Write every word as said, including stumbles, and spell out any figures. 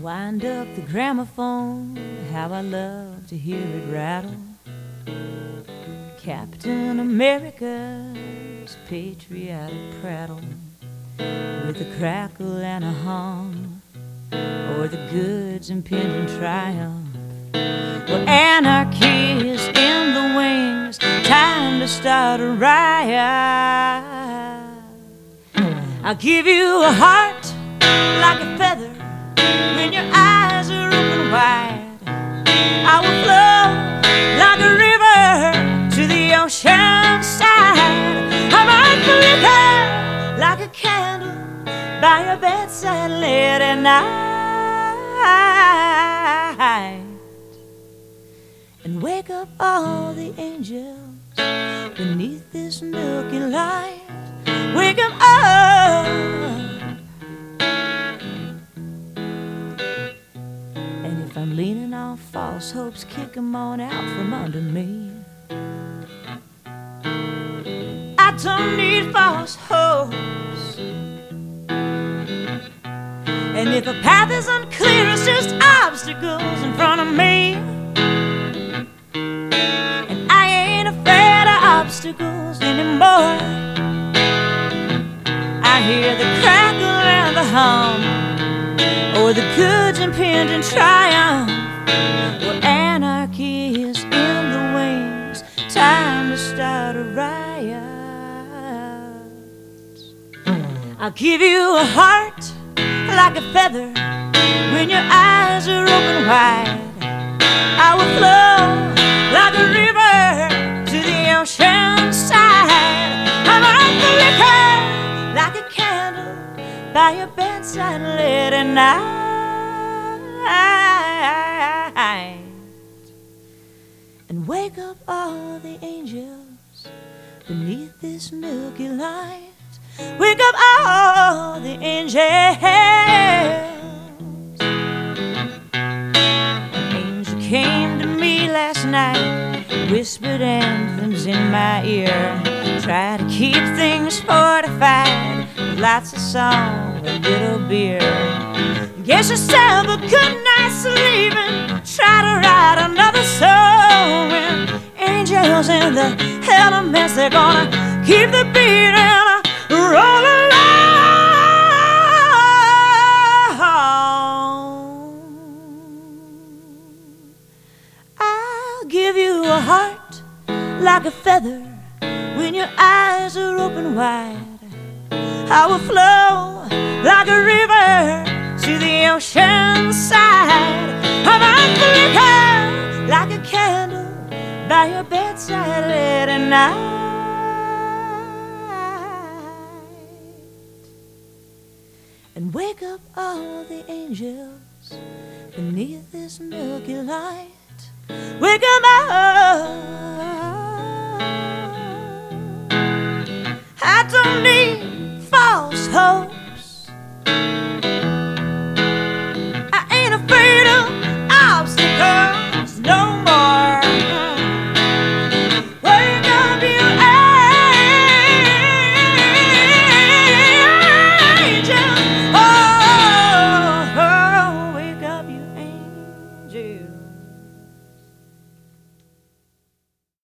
Wind up the gramophone, how I love to hear it rattle. Captain America's patriotic prattle, with a crackle and a hum, or the goods impending triumph. Well, anarchy is in the wings, time to start a riot. I'll give you a heart like a feather when your eyes are open wide. I will flow like a river to the ocean side. I might flicker like a candle by your bedside lit at night, and wake up all the angels beneath this milky light. Wake 'em up, and if I'm leaning on false hopes, kick 'em on out from under me. I don't need false hopes, and if a path is unclear, it's just obstacles in front of me. And I ain't afraid of obstacles anymore. I hear the crackle and the hum, or the goods impending triumph. Well, anarchy is in the wings, time to start a riot. I'll give you a heart like a feather when your eyes are open wide. I will flow like a river to the ocean side. I'm a flicker like a candle by your bedside lit at night, and wake up all the angels beneath this milky light. Wake up all the angels. An angel came to me last night, whispered anthems in my ear, tried to keep things fortified with lots of song and little beer. Guess yourself a good night's sleeping, try to write another song. When angels in the elements, they're gonna keep the beat and roll along. I'll give you a heart like a feather when your eyes are open wide. I will flow like a river to the ocean side. I might flicker like a candle by your bedside lit at night, and wake up all the angels beneath this milky light. Wake 'em up. I don't need false hope,